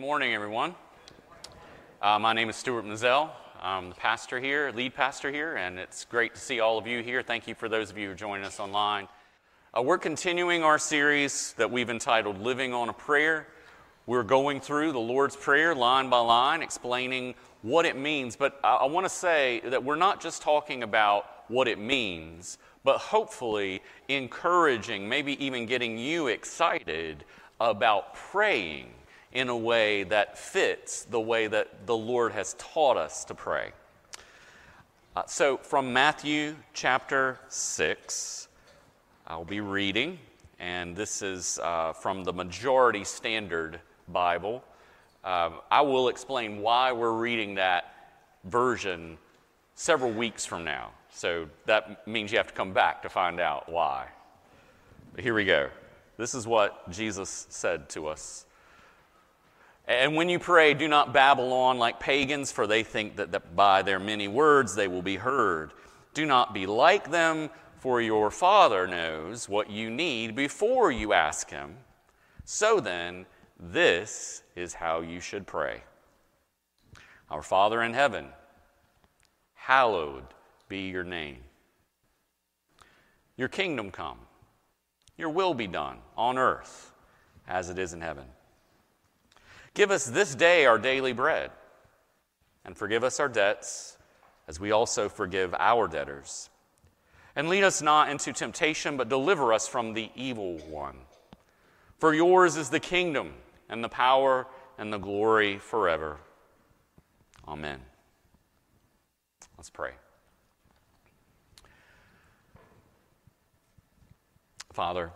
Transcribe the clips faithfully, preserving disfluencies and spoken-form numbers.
morning, everyone. Uh, my name is Stuart Mazzell. I'm the pastor here, lead pastor here, and it's great to see all of you here. Thank you for those of you who are joining us online. Uh, we're continuing our series that we've entitled Living on a Prayer. We're going through the Lord's Prayer line by line, explaining what it means. But I, I want to say that we're not just talking about what it means, but hopefully encouraging, maybe even getting you excited about praying in a way that fits the way that the Lord has taught us to pray. Uh, so from Matthew chapter six, I'll be reading, and this is uh, from the Majority Standard Bible. Uh, I will explain why we're reading that version several weeks from now. So that means you have to come back to find out why. But here we go. This is what Jesus said to us. And when you pray, do not babble on like pagans, for they think that, that by their many words they will be heard. Do not be like them, for your Father knows what you need before you ask Him. So then, this is how you should pray. Our Father in heaven, hallowed be your name. Your kingdom come. Your will be done on earth as it is in heaven. Give us this day our daily bread, and forgive us our debts, as we also forgive our debtors. And lead us not into temptation, but deliver us from the evil one. For yours is the kingdom, and the power, and the glory forever. Amen. Let's pray. Father,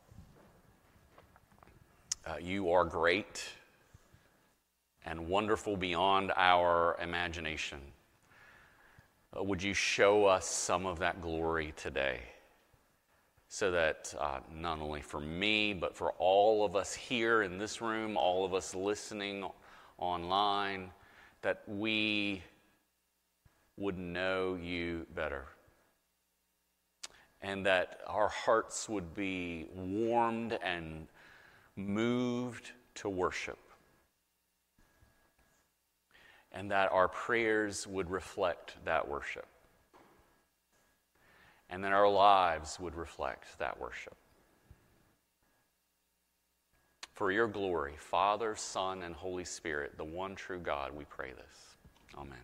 uh, you are great and wonderful beyond our imagination. Uh, would you show us some of that glory today, so that uh, not only for me, but for all of us here in this room, all of us listening online, that we would know you better, and that our hearts would be warmed and moved to worship, and that our prayers would reflect that worship, and that our lives would reflect that worship. For your glory, Father, Son, and Holy Spirit, the one true God, we pray this. Amen.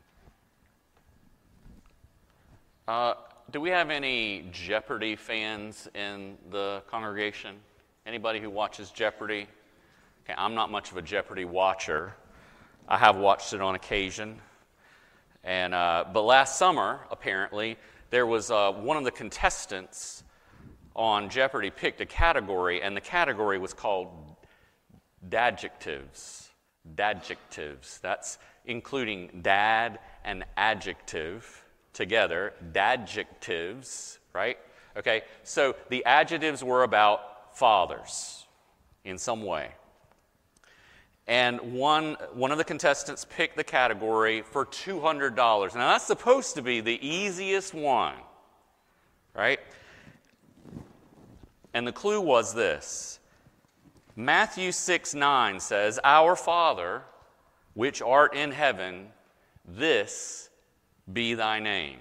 Uh, do we have any Jeopardy fans in the congregation? Anybody who watches Jeopardy? Okay, I'm not much of a Jeopardy watcher. I have watched it on occasion. And uh, but last summer, apparently, there was uh, one of the contestants on Jeopardy picked a category, and the category was called dadjectives. Dadjectives. That's including dad and adjective together. Dadjectives, right? Okay, so the adjectives were about fathers in some way. And one, one of the contestants picked the category for two hundred dollars. Now, that's supposed to be the easiest one, right? And the clue was this. Matthew six nine says, Our Father, which art in heaven, this be thy name.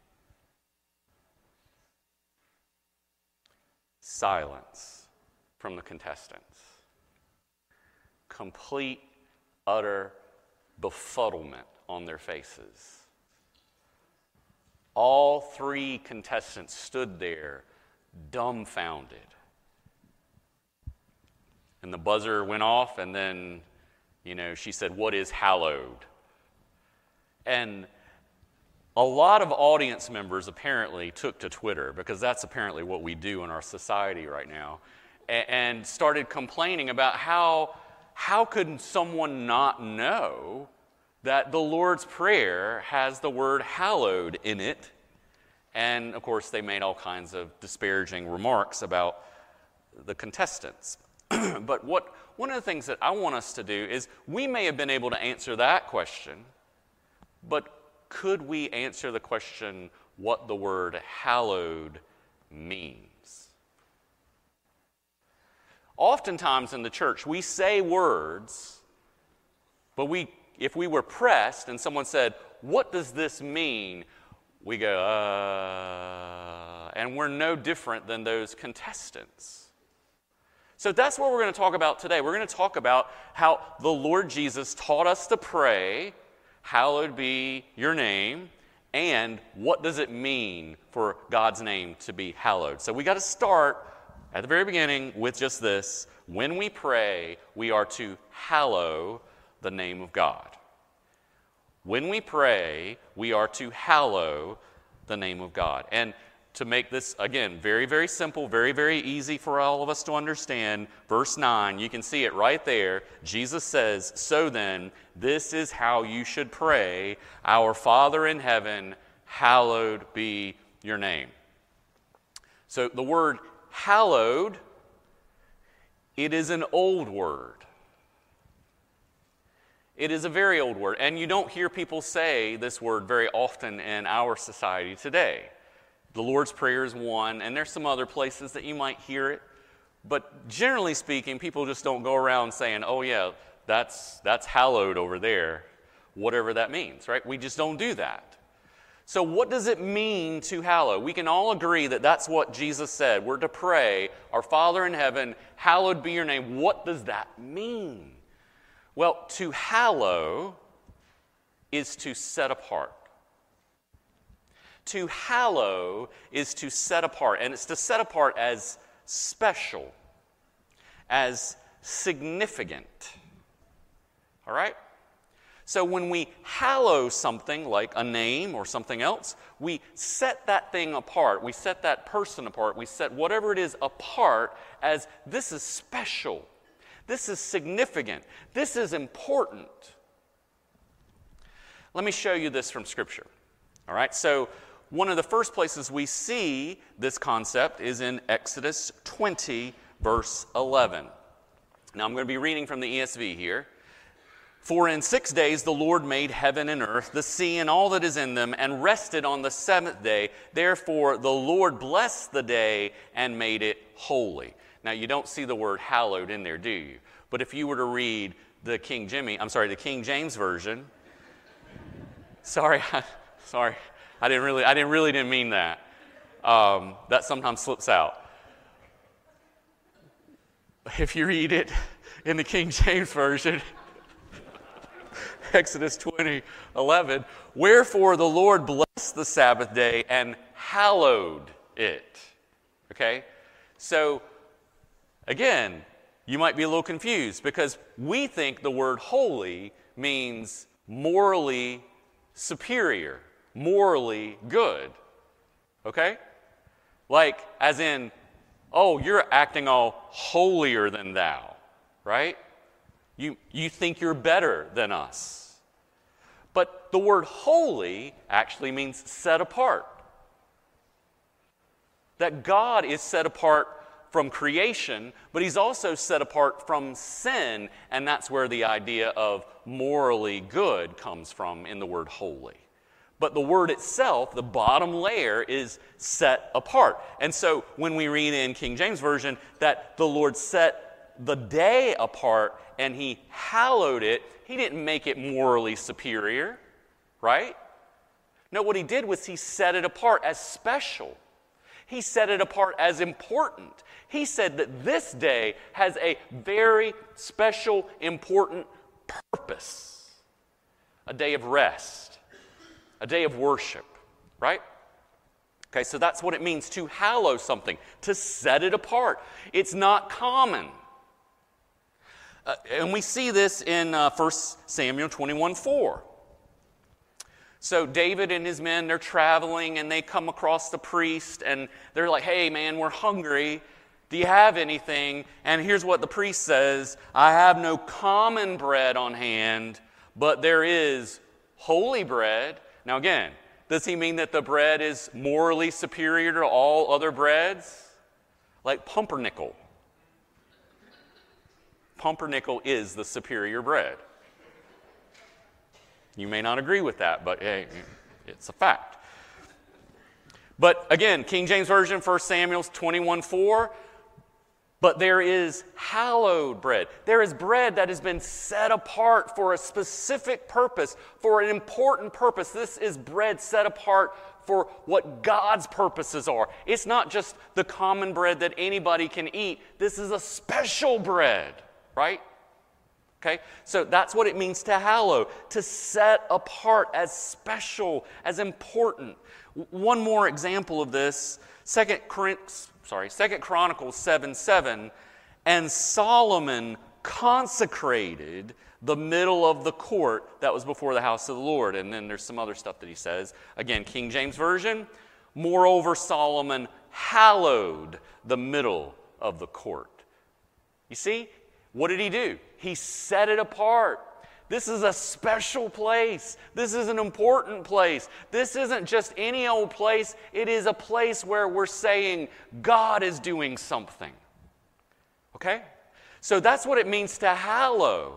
Silence from the contestants. Complete, utter befuddlement on their faces. All three contestants stood there, dumbfounded. And the buzzer went off, and then, you know, she said, "What is hallowed?" And a lot of audience members apparently took to Twitter, because that's apparently what we do in our society right now, and started complaining about how how could someone not know that the Lord's Prayer has the word hallowed in it. And, of course, they made all kinds of disparaging remarks about the contestants. But what one of the things that I want us to do is, we may have been able to answer that question, but could we answer the question what the word hallowed means? Oftentimes in the church, we say words But we, if we were pressed and someone said, what does this mean? We go, uh, and we're no different than those contestants. So that's what we're going to talk about today. We're going to talk about how the Lord Jesus taught us to pray, hallowed be your name, and what does it mean for God's name to be hallowed. So we got to start at the very beginning with just this. When we pray, we are to hallow the name of God. When we pray, we are to hallow the name of God. And to make this, again, very, very simple, very, very easy for all of us to understand, verse nine, you can see it right there. Jesus says, so then, this is how you should pray, our Father in heaven, hallowed be your name. So the word hallowed, it is an old word. It is a very old word, and you don't hear people say this word very often in our society today. The Lord's Prayer is one, and there's some other places that you might hear it. But generally speaking, people just don't go around saying, oh yeah, that's, that's hallowed over there, whatever that means, right? We just don't do that. So what does it mean to hallow? We can all agree that that's what Jesus said. We're to pray, our Father in heaven, hallowed be your name. What does that mean? Well, to hallow is to set apart. To hallow is to set apart, and it's to set apart as special, as significant. All right? So when we hallow something like a name or something else, we set that thing apart, we set that person apart, we set whatever it is apart as this is special, this is significant, this is important. Let me show you this from Scripture. All right? So one of the first places we see this concept is in Exodus twenty, verse eleven. Now I'm going to be reading from the E S V here. For in six days the Lord made heaven and earth, the sea and all that is in them, and rested on the seventh day. Therefore the Lord blessed the day and made it holy. Now you don't see the word hallowed in there, do you? But if you were to read the King Jimmy, I'm sorry, the King James Version, sorry, sorry. I didn't really, I didn't really didn't mean that. Um, that sometimes slips out. If you read it in the King James Version, Exodus twenty, eleven, wherefore the Lord blessed the Sabbath day and hallowed it. Okay? So, again, you might be a little confused because we think the word holy means morally superior. Morally good, okay? Like, as in, oh, you're acting all holier than thou, right? You, you think you're better than us. But the word holy actually means set apart. That God is set apart from creation, but he's also set apart from sin, and that's where the idea of morally good comes from in the word holy. But the word itself, the bottom layer, is set apart. And so when we read in King James Version that the Lord set the day apart and he hallowed it, he didn't make it morally superior, right? No, what he did was he set it apart as special. He set it apart as important. He said that this day has a very special, important purpose. A day of rest. A day of worship, right? Okay, so that's what it means to hallow something, to set it apart. It's not common. Uh, and we see this in uh, First Samuel twenty-one four. So David and his men, they're traveling and they come across the priest and they're like, hey man, we're hungry. Do you have anything? And here's what the priest says, I have no common bread on hand, but there is holy bread. Now again, does he mean that the bread is morally superior to all other breads? Like pumpernickel. Pumpernickel is the superior bread. You may not agree with that, but hey, it's a fact. But again, King James Version, First Samuel twenty-one four, But there is hallowed bread. There is bread that has been set apart for a specific purpose, for an important purpose. This is bread set apart for what God's purposes are. It's not just the common bread that anybody can eat. This is a special bread, right? Okay, so that's what it means to hallow, to set apart as special, as important. One more example of this, Second Chronicles, sorry, Second Chronicles seven seven, and Solomon consecrated the middle of the court that was before the house of the Lord. And then there's some other stuff that he says. Again, King James Version, moreover Solomon hallowed the middle of the court. You see, what did he do? He set it apart. This is a special place. This is an important place. This isn't just any old place. It is a place where we're saying God is doing something. Okay? So that's what it means to hallow.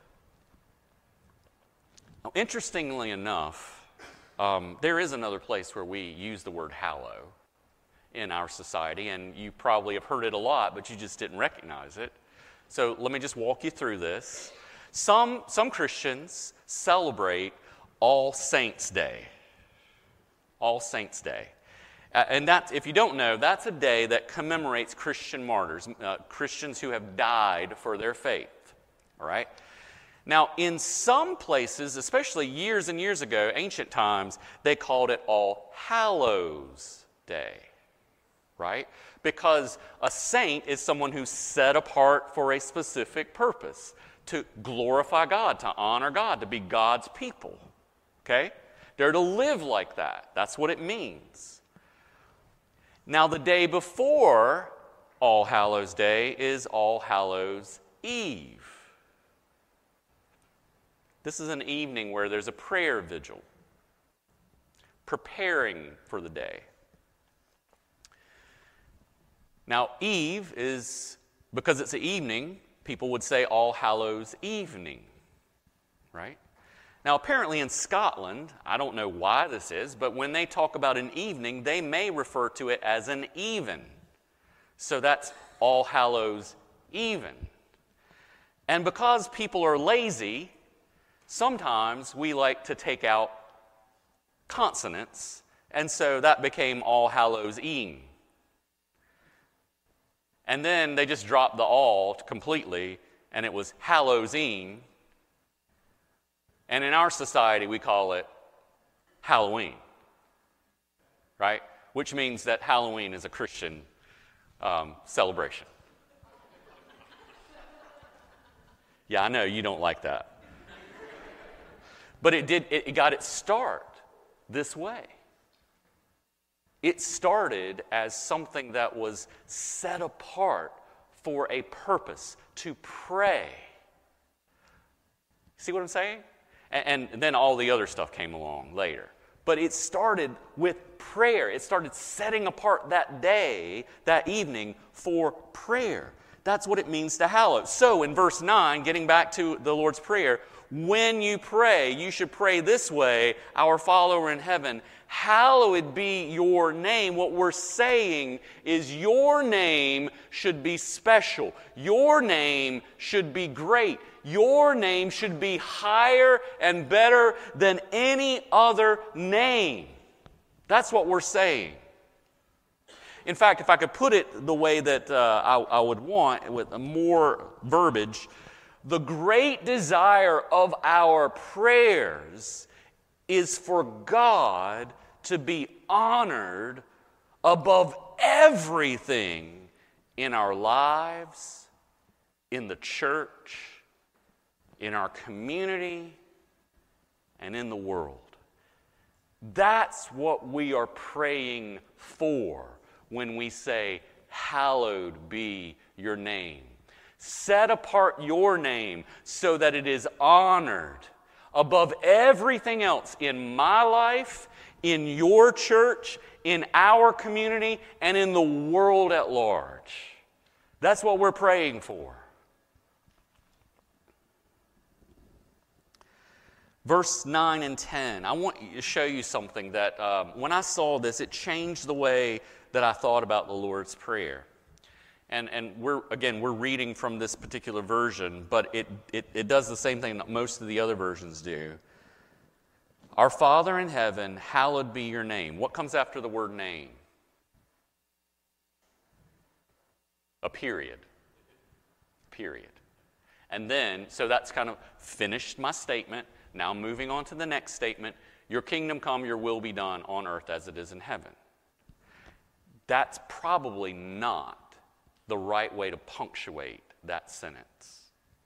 Now, interestingly enough, um, there is another place where we use the word hallow in our society, and you probably have heard it a lot, but you just didn't recognize it. So let me just walk you through this. Some, some Christians celebrate All Saints' Day. All Saints' Day. Uh, and that, if you don't know, that's a day that commemorates Christian martyrs, uh, Christians who have died for their faith. All right? Now, in some places, especially years and years ago, ancient times, they called it All Hallows' Day. Right? Because a saint is someone who's set apart for a specific purpose, to glorify God, to honor God, to be God's people. Okay? They're to live like that. That's what it means. Now, the day before All Hallows' Day is All Hallows' Eve. This is an evening where there's a prayer vigil, preparing for the day. Now, Eve is, because it's an evening, people would say All Hallows' Evening, right? Now, apparently in Scotland, I don't know why this is, but when they talk about an evening, they may refer to it as an even. So that's All Hallows' Even. And because people are lazy, sometimes we like to take out consonants, and so that became All Hallows' E'en. And then they just dropped the all completely, and it was Hallows-E'en. And in our society, we call it Halloween, right? Which means that Halloween is a Christian um, celebration. Yeah, I know you don't like that. But it did, it got its start this way. It started as something that was set apart for a purpose, to pray. See what I'm saying? And, and then all the other stuff came along later. But it started with prayer. It started setting apart that day, that evening, for prayer. That's what it means to hallow. So in verse nine, getting back to the Lord's Prayer, when you pray, you should pray this way: Our Father in heaven, hallowed be your name. What we're saying is your name should be special. Your name should be great. Your name should be higher and better than any other name. That's what we're saying. In fact, if I could put it the way that uh, I, I would want, with more verbiage, the great desire of our prayers is for God to be honored above everything in our lives, in the church, in our community, and in the world. That's what we are praying for when we say, hallowed be your name. Set apart your name so that it is honored above everything else in my life, in your church, in our community, and in the world at large. That's what we're praying for. Verse nine and ten, I want to show you something that um, when I saw this, it changed the way that I thought about the Lord's Prayer. And, and we're, again, we're reading from this particular version, but it, it, it does the same thing that most of the other versions do. Our Father in heaven, hallowed be your name. What comes after the word name? A period. Period. And then, so that's kind of finished my statement. Now moving on to the next statement. Your kingdom come, your will be done on earth as it is in heaven. That's probably not the right way to punctuate that sentence.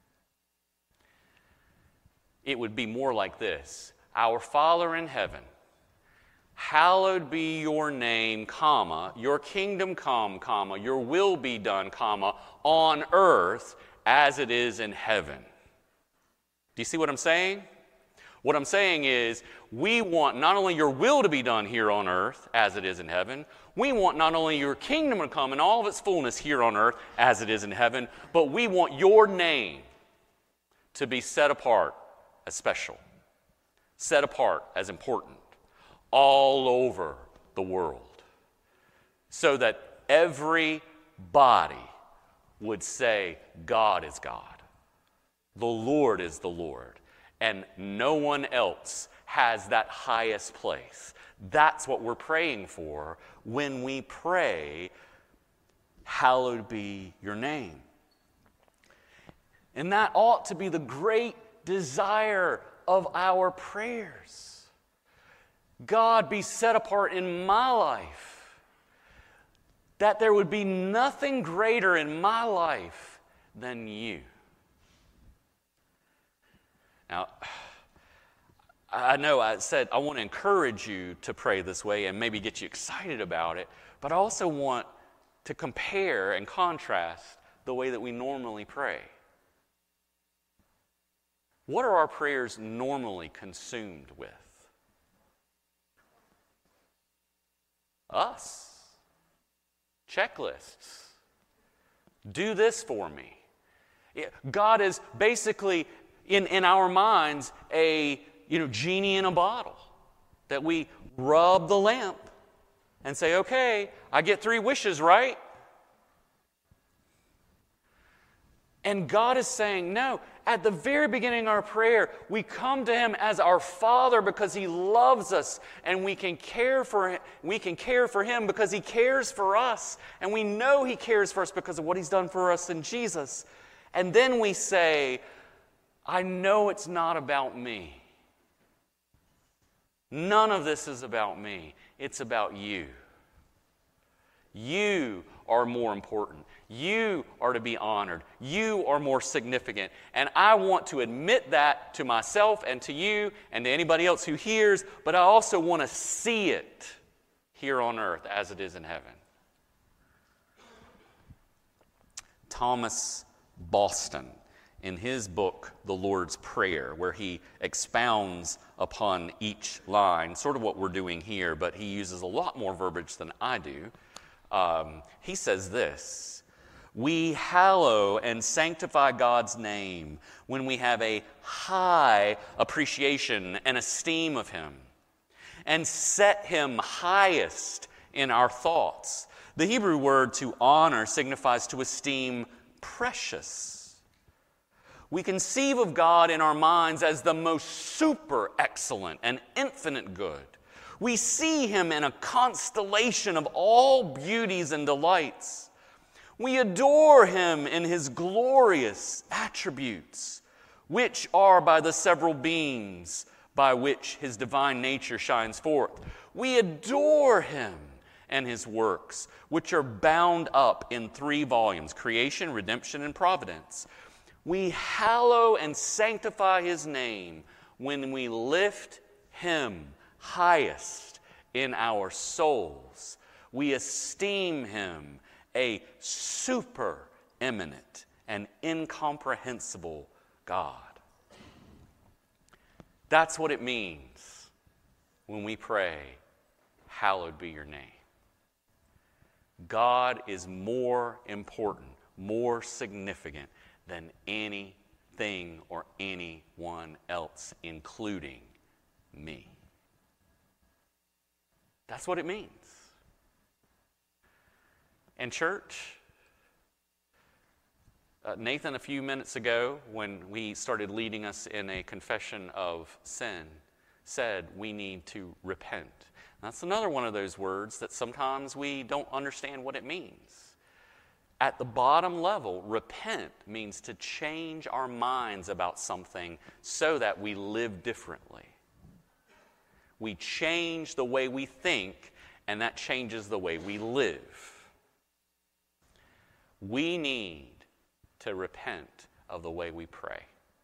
It would be more like this. Our Father in heaven, hallowed be your name, comma, your kingdom come, comma, your will be done, comma, on earth as it is in heaven. Do you see what I'm saying? What I'm saying is, we want not only your will to be done here on earth as it is in heaven, we want not only your kingdom to come in all of its fullness here on earth as it is in heaven, but we want your name to be set apart as special, set apart as important, all over the world, so that everybody would say, God is God, the Lord is the Lord, and no one else has that highest place. That's what we're praying for when we pray, hallowed be your name. And that ought to be the great desire of our prayers. God, be set apart in my life. That there would be nothing greater in my life than you. Now, I know I said I want to encourage you to pray this way and maybe get you excited about it, but I also want to compare and contrast the way that we normally pray. What are our prayers normally consumed with? Us. Checklists. Do this for me. God is basically, in, in our minds, a you know, genie in a bottle that we rub the lamp and say, okay, I get three wishes, right? And God is saying, no, at the very beginning of our prayer, we come to Him as our Father because He loves us, and we can care for Him, we can care for Him because He cares for us, and we know He cares for us because of what He's done for us in Jesus. And then we say, I know it's not about me. None of this is about me. It's about you. You are more important. You are to be honored. You are more significant. And I want to admit that to myself and to you and to anybody else who hears, but I also want to see it here on earth as it is in heaven. Thomas Boston, in his book, The Lord's Prayer, where he expounds upon each line, sort of what we're doing here, but he uses a lot more verbiage than I do. Um, he says this: we hallow and sanctify God's name when we have a high appreciation and esteem of Him, and set Him highest in our thoughts. The Hebrew word to honor signifies to esteem precious. We conceive of God in our minds as the most super excellent and infinite good. We see Him in a constellation of all beauties and delights. We adore Him in His glorious attributes, which are by the several beams by which His divine nature shines forth. We adore Him and His works, which are bound up in three volumes: creation, redemption, and providence. We hallow and sanctify His name when we lift Him highest in our souls. We esteem Him a super eminent and incomprehensible God. That's what it means when we pray, hallowed be your name. God is more important, more significant than anything or anyone else, including me. That's what it means. And church, uh, Nathan, a few minutes ago, when we started leading us in a confession of sin, said we need to repent. That's another one of those words that sometimes we don't understand what it means. At the bottom level, repent means to change our minds about something so that we live differently. We change the way we think, and that changes the way we live. We need to repent of the way we pray.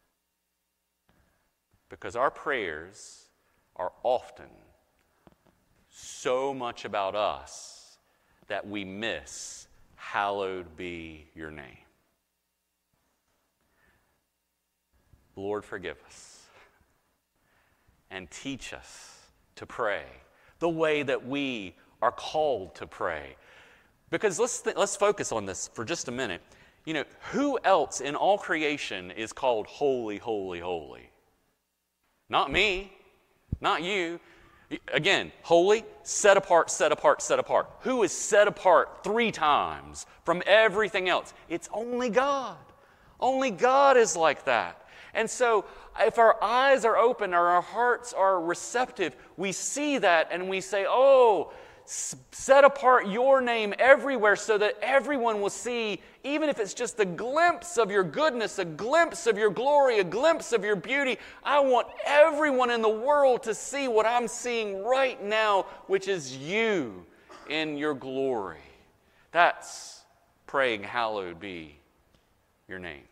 Because our prayers are often so much about us that we miss, hallowed be your name. Lord, forgive us and teach us to pray the way that we are called to pray. Because let's th- let's focus on this for just a minute. You know, who else in all creation is called holy, holy, holy? Not me, not you. Again, holy, set apart, set apart, set apart. Who is set apart three times from everything else? It's only God. Only God is like that. And so if our eyes are open or our hearts are receptive, we see that and we say, oh, set apart your name everywhere so that everyone will see, even if it's just a glimpse of your goodness, a glimpse of your glory, a glimpse of your beauty. I want everyone in the world to see what I'm seeing right now, which is you in your glory. That's praying, hallowed be your name.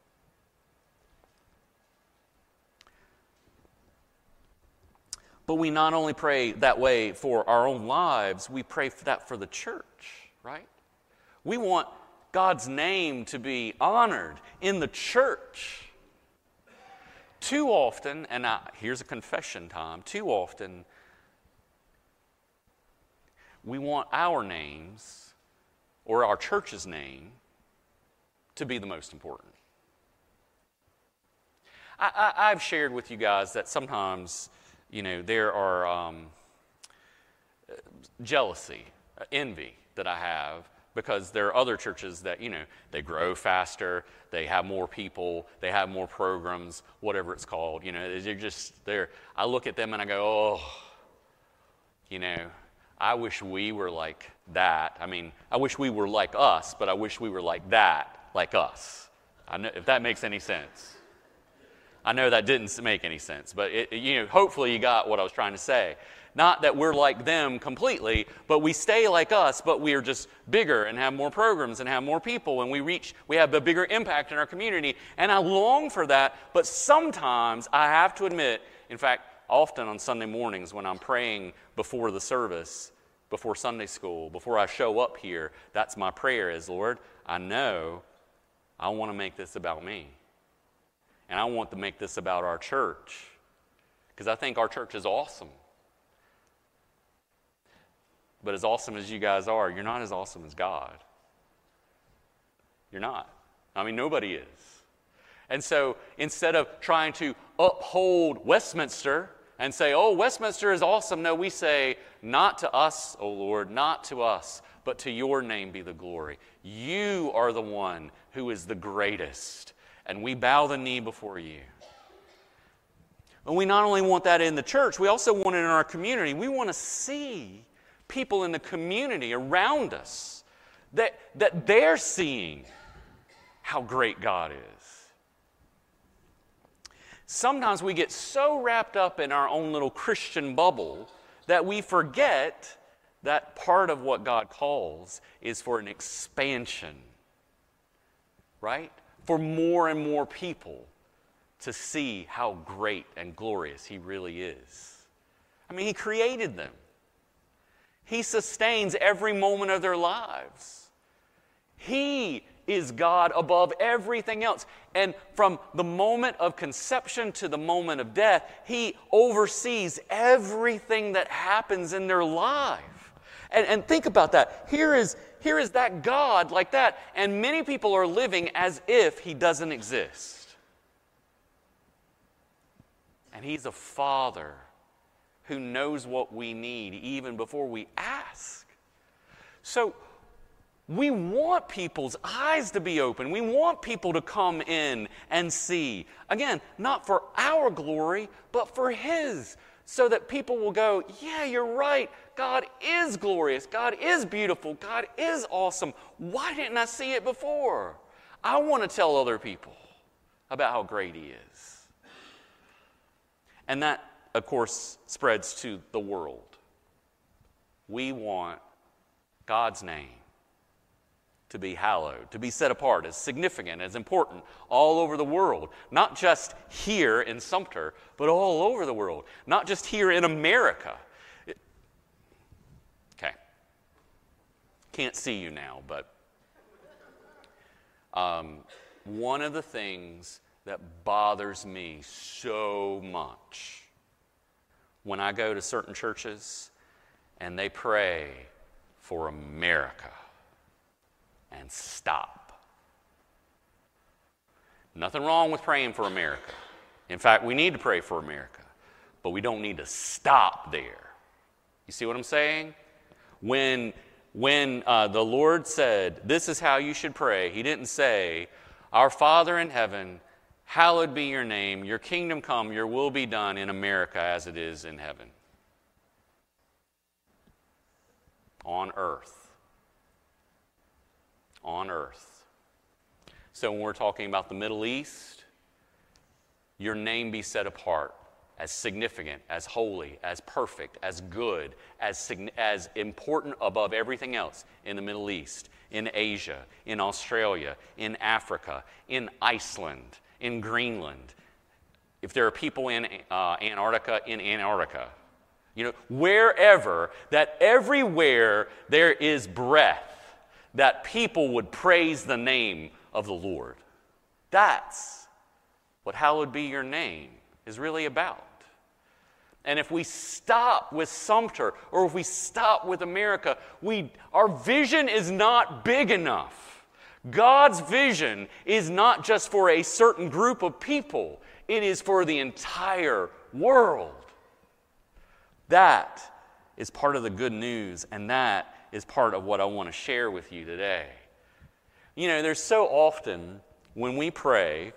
But we not only pray that way for our own lives, we pray for that for the church, right? We want God's name to be honored in the church. Too often, and I, here's a confession time, too often we want our names or our church's name to be the most important. I, I, I've shared with you guys that sometimes, you know, there are um, jealousy, envy that I have because there are other churches that, you know, they grow faster, they have more people, they have more programs, whatever it's called. You know, they're just, they're, I look at them and I go, oh, you know, I wish we were like that. I mean, I wish we were like us, but I wish we were like that, like us. I know, if that makes any sense. I know that didn't make any sense, but it, you know, hopefully you got what I was trying to say. Not that we're like them completely, but we stay like us, but we are just bigger and have more programs and have more people, and we reach, we have a bigger impact in our community. And I long for that, but sometimes I have to admit, in fact, often on Sunday mornings when I'm praying before the service, before Sunday school, before I show up here, that's my prayer is, Lord, I know I want to make this about me. And I want to make this about our church because I think our church is awesome. But as awesome as you guys are, you're not as awesome as God. You're not. I mean, nobody is. And so instead of trying to uphold Westminster and say, oh, Westminster is awesome, no, we say, not to us, O Lord, not to us, but to your name be the glory. You are the one who is the greatest. And we bow the knee before you. And we not only want that in the church, we also want it in our community. We want to see people in the community around us that, that they're seeing how great God is. Sometimes we get so wrapped up in our own little Christian bubble that we forget that part of what God calls is for an expansion, right? For more and more people to see how great and glorious He really is. I mean, He created them. He sustains every moment of their lives. He is God above everything else. And from the moment of conception to the moment of death, He oversees everything that happens in their life. And, and think about that. Here is Here is that God like that, and many people are living as if He doesn't exist. And He's a Father who knows what we need even before we ask. So We want people's eyes to be open. We want people to come in and see. Again, not for our glory, but for His. So that people will go, yeah, you're right. God is glorious. God is beautiful. God is awesome. Why didn't I see it before? I want to tell other people about how great He is. And that, of course, spreads to the world. We want God's name to be hallowed, to be set apart as significant, as important all over the world. Not just here in Sumter, but all over the world. Not just here in America. It, okay. Can't see you now, but um, one of the things that bothers me so much when I go to certain churches and they pray for America and stop. Nothing wrong with praying for America. In fact, we need to pray for America, but we don't need to stop there. You see what I'm saying? When, when uh, the Lord said, this is how you should pray, He didn't say, our Father in heaven, hallowed be your name, your kingdom come, your will be done in America as it is in heaven. On earth. On earth. So when we're talking about the Middle East, your name be set apart as significant, as holy, as perfect, as good, as, as important above everything else in the Middle East, in Asia, in Australia, in Africa, in Iceland, in Greenland. If there are people in uh, Antarctica, in Antarctica. You know, wherever, that everywhere there is breath, that people would praise the name of the Lord. That's what hallowed be your name is really about. And if we stop with Sumter, or if we stop with America, we, our vision is not big enough. God's vision is not just for a certain group of people. It is for the entire world. That is part of the good news, and that is part of what I want to share with you today. You know, there's so often when we pray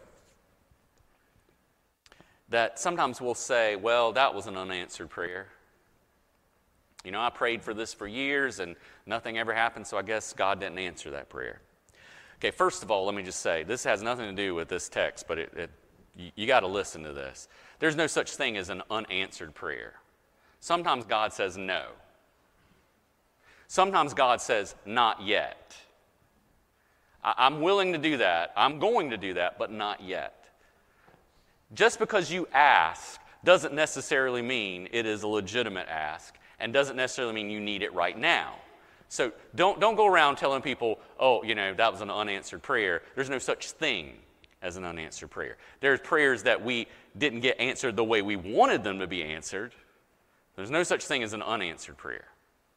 that sometimes we'll say, well, that was an unanswered prayer. You know, I prayed for this for years and nothing ever happened, so I guess God didn't answer that prayer. Okay, first of all, let me just say, this has nothing to do with this text, but it, it, you, you got to listen to this. There's no such thing as an unanswered prayer. Sometimes God says no. Sometimes God says, not yet. I, I'm willing to do that. I'm going to do that, but not yet. Just because you ask doesn't necessarily mean it is a legitimate ask, and doesn't necessarily mean you need it right now. So don't, don't go around telling people, oh, you know, that was an unanswered prayer. There's no such thing as an unanswered prayer. There's prayers that we didn't get answered the way we wanted them to be answered. There's no such thing as an unanswered prayer.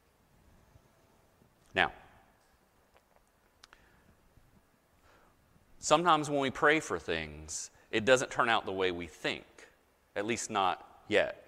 Now, sometimes when we pray for things, it doesn't turn out the way we think, at least not yet.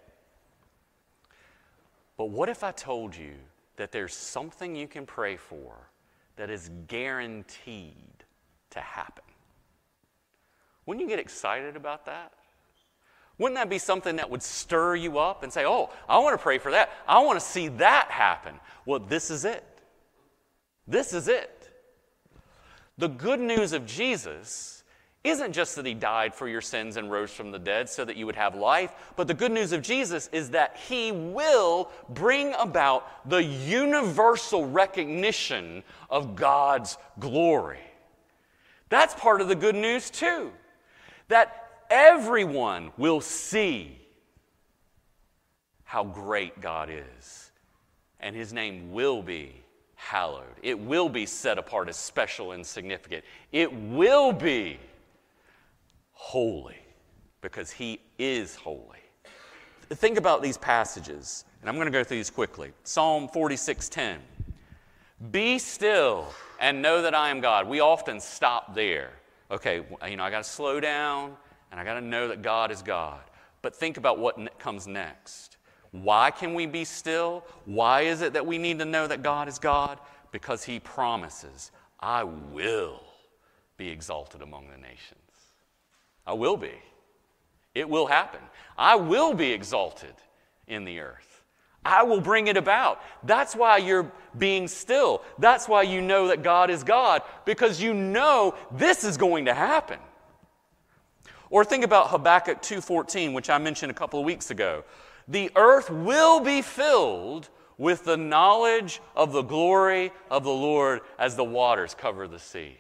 But what if I told you that there's something you can pray for that is guaranteed to happen? Wouldn't you get excited about that? Wouldn't that be something that would stir you up and say, oh, I want to pray for that. I want to see that happen. Well, this is it. This is it. The good news of Jesus isn't just that He died for your sins and rose from the dead so that you would have life, but the good news of Jesus is that He will bring about the universal recognition of God's glory. That's part of the good news too. That everyone will see how great God is, and His name will be hallowed. It will be set apart as special and significant. It will be holy because He is holy. Think about these passages, and I'm going to go through these quickly. Psalm forty-six ten. Be still and know that I am God. We often stop there. Okay, you know, I got to slow down and I got to know that God is God. But think about what ne- comes next. Why can we be still? Why is it that we need to know that God is God? because he promises, I will be exalted among the nations. I will be. It will happen. I will be exalted in the earth. I will bring it about. That's why you're being still. That's why you know that God is God, because you know this is going to happen. Or think about Habakkuk two fourteen, which I mentioned a couple of weeks ago. The earth will be filled with the knowledge of the glory of the Lord as the waters cover the sea.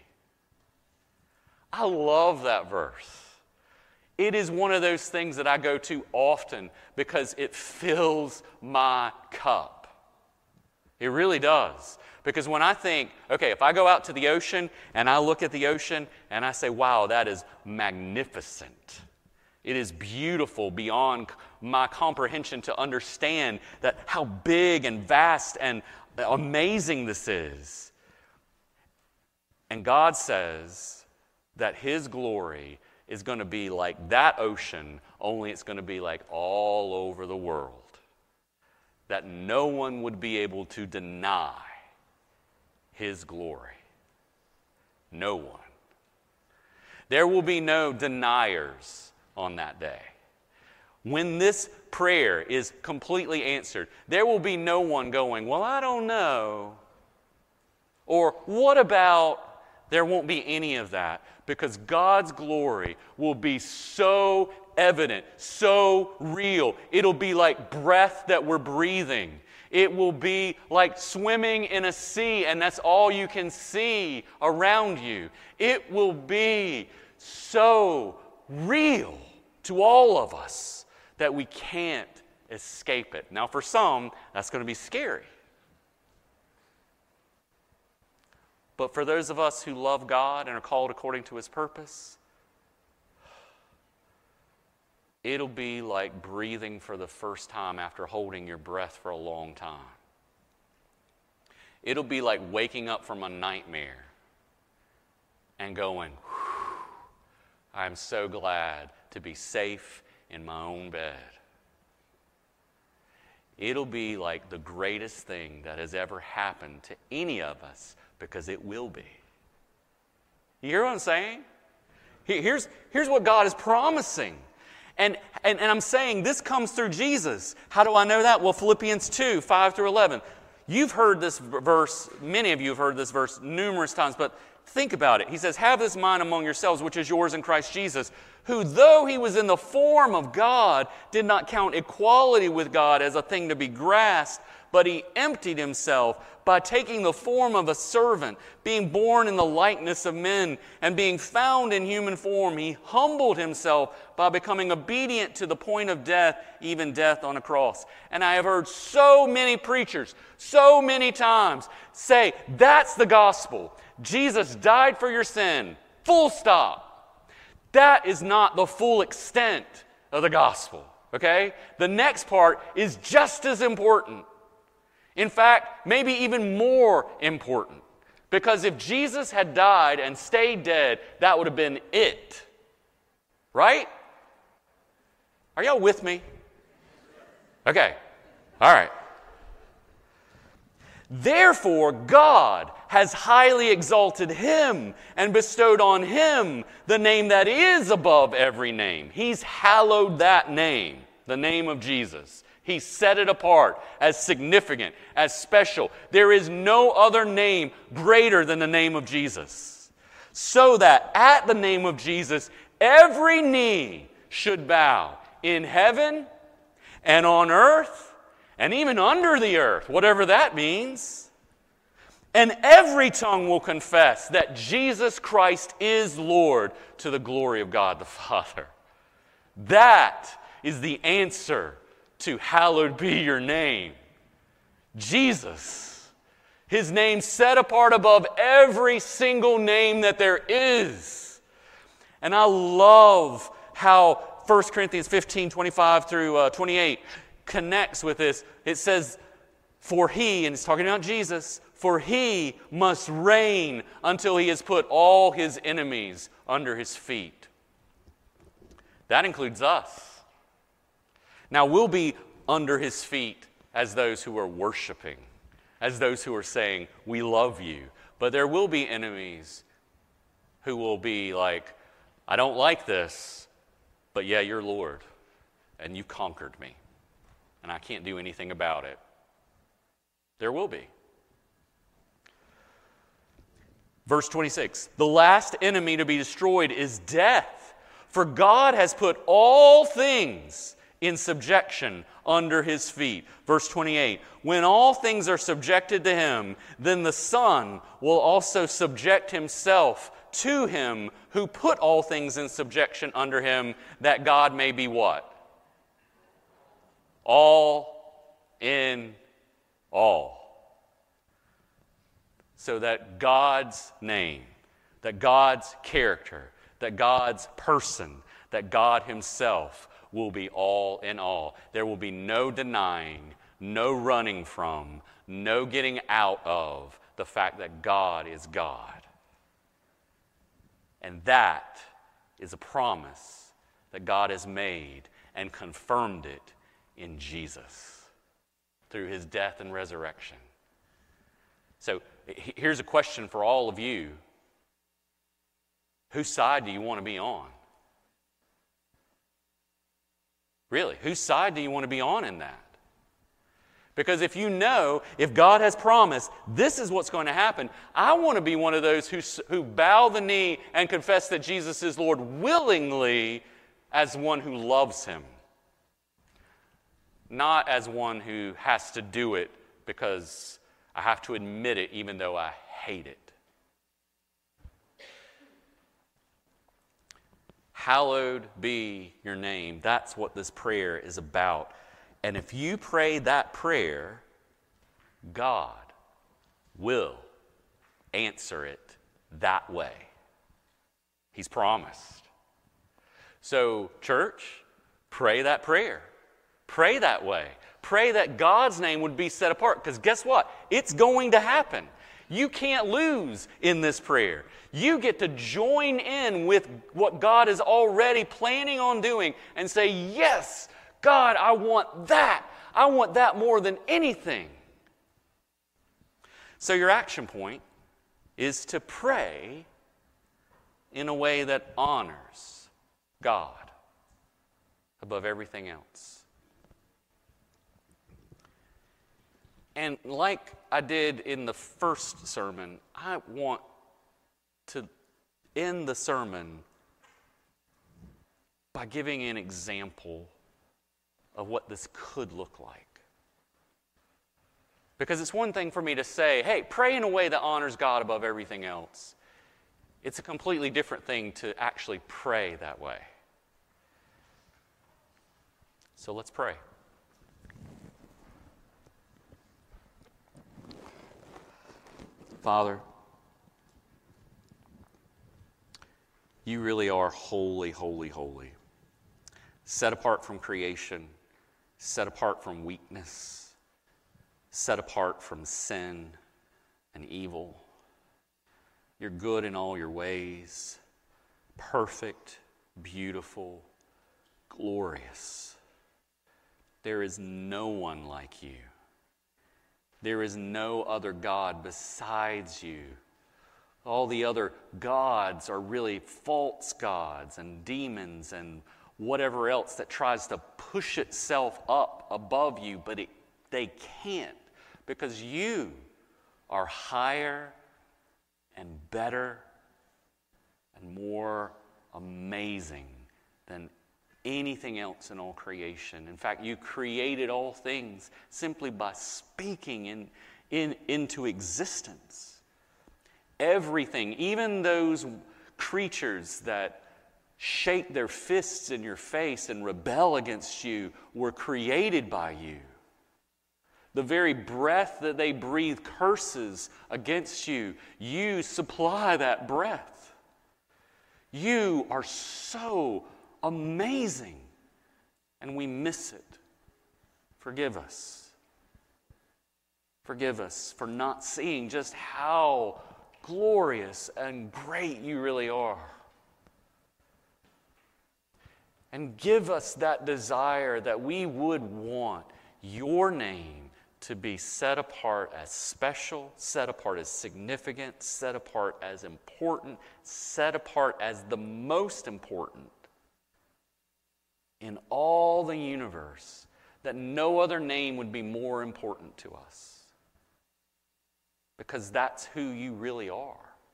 I love that verse. It is one of those things that I go to often because it fills my cup. It really does. Because when I think, okay, if I go out to the ocean and I look at the ocean and I say, wow, that is magnificent. It is beautiful beyond my comprehension to understand that how big and vast and amazing this is. And God says that His glory is going to be like that ocean, only it's going to be like all over the world. That no one would be able to deny His glory. No one. There will be no deniers on that day. When this prayer is completely answered, there will be no one going, well, I don't know. Or what about? There won't be any of that, because God's glory will be so evident, so real. It'll be like breath that we're breathing. It will be like swimming in a sea, and that's all you can see around you. It will be so real to all of us that we can't escape it. Now, for some, that's going to be scary. But for those of us who love God and are called according to His purpose, it'll be like breathing for the first time after holding your breath for a long time. It'll be like waking up from a nightmare and going, I'm so glad to be safe in my own bed. It'll be like the greatest thing that has ever happened to any of us, because it will be. You hear what I'm saying? Here's, here's what God is promising. And, and, and I'm saying this comes through Jesus. How do I know that? Well, Philippians two, five through eleven. You've heard this verse, many of you have heard this verse numerous times, but think about it. He says, have this mind among yourselves, which is yours in Christ Jesus, who, though He was in the form of God, did not count equality with God as a thing to be grasped, but He emptied Himself by taking the form of a servant, being born in the likeness of men, and being found in human form. He humbled Himself by becoming obedient to the point of death, even death on a cross. And I have heard so many preachers, so many times, say, that's the gospel. Jesus died for your sin. Full stop. That is not the full extent of the gospel. Okay? The next part is just as important. In fact, maybe even more important. Because if Jesus had died and stayed dead, that would have been it. Right? Are y'all with me? Okay. All right. Therefore, God has highly exalted Him and bestowed on Him the name that is above every name. He's hallowed that name, the name of Jesus. He set it apart as significant, as special. There is no other name greater than the name of Jesus. So that at the name of Jesus, every knee should bow in heaven and on earth and even under the earth, whatever that means. And every tongue will confess that Jesus Christ is Lord, to the glory of God the Father. That is the answer to hallowed be your name. Jesus. His name set apart above every single name that there is. And I love how First Corinthians fifteen, twenty-five through uh, twenty-eight connects with this. It says, for He, and it's talking about Jesus, for He must reign until He has put all His enemies under His feet. That includes us. Now, we'll be under His feet as those who are worshiping, as those who are saying, we love you. But there will be enemies who will be like, I don't like this, but yeah, you're Lord, and you conquered me, and I can't do anything about it. There will be. Verse twenty-six, the last enemy to be destroyed is death, for God has put all things in subjection under his feet. Verse twenty-eight, when all things are subjected to him, then the Son will also subject himself to him who put all things in subjection under him, that God may be what? All in all. So that God's name, that God's character, that God's person, that God himself will be all in all. There will be no denying, no running from, no getting out of the fact that God is God. And that is a promise that God has made and confirmed it in Jesus through his death and resurrection. So here's a question for all of you. Whose side do you want to be on? Really, whose side do you want to be on in that? Because if you know, if God has promised, this is what's going to happen, I want to be one of those who, who bow the knee and confess that Jesus is Lord willingly as one who loves him. Not as one who has to do it because I have to admit it even though I hate it. Hallowed be your name. That's what this prayer is about. And if you pray that prayer, God will answer it that way. He's promised. So, church, pray that prayer. Pray that way. Pray that God's name would be set apart. Because guess what? It's going to happen. You can't lose in this prayer. You get to join in with what God is already planning on doing and say, yes, God, I want that. I want that more than anything. So your action point is to pray in a way that honors God above everything else. And like I did in the first sermon, I want to end the sermon by giving an example of what this could look like. Because it's one thing for me to say, hey, pray in a way that honors God above everything else. It's a completely different thing to actually pray that way. So let's pray. Father, you really are holy, holy, holy. Set apart from creation, set apart from weakness, set apart from sin and evil. You're good in all your ways, perfect, beautiful, glorious. There is no one like you. There is no other God besides you. All the other gods are really false gods and demons and whatever else that tries to push itself up above you, but it, they can't, because you are higher and better and more amazing than anything else in all creation. In fact, you created all things simply by speaking in, in, into existence. Everything, even those creatures that shake their fists in your face and rebel against you, were created by you. The very breath that they breathe curses against you. You supply that breath. You are so amazing, and we miss it. Forgive us. Forgive us for not seeing just how glorious and great you really are. And give us that desire that we would want your name to be set apart as special, set apart as significant, set apart as important, set apart as the most important in all the universe, that no other name would be more important to us. Because that's who you really are.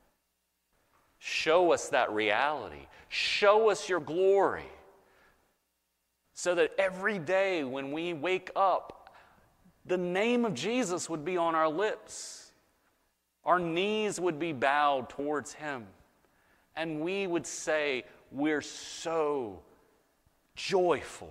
Show us that reality. Show us your glory. So that every day when we wake up, the name of Jesus would be on our lips. Our knees would be bowed towards him. And we would say, we're so joyful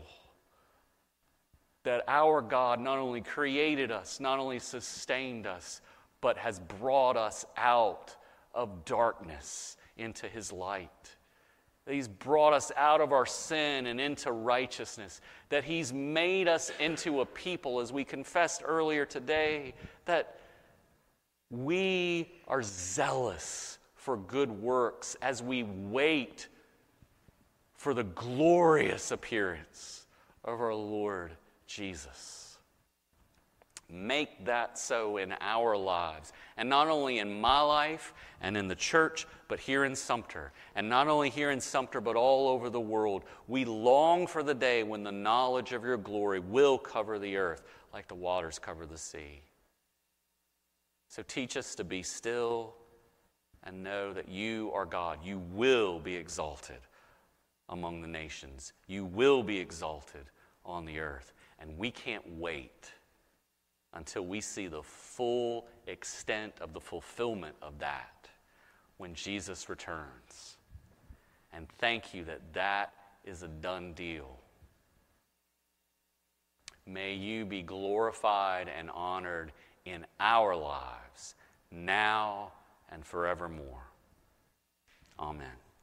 that our God not only created us, not only sustained us, but has brought us out of darkness into his light. That he's brought us out of our sin and into righteousness. That he's made us into a people, as we confessed earlier today, that we are zealous for good works as we wait for the glorious appearance of our Lord Jesus. Make that so in our lives, and not only in my life and in the church, but here in Sumter. And not only here in Sumter, but all over the world. We long for the day when the knowledge of your glory will cover the earth like the waters cover the sea. So teach us to be still and know that you are God. You will be exalted among the nations. You will be exalted on the earth. And we can't wait until we see the full extent of the fulfillment of that when Jesus returns. And thank you that that is a done deal. May you be glorified and honored in our lives, now and forevermore. Amen.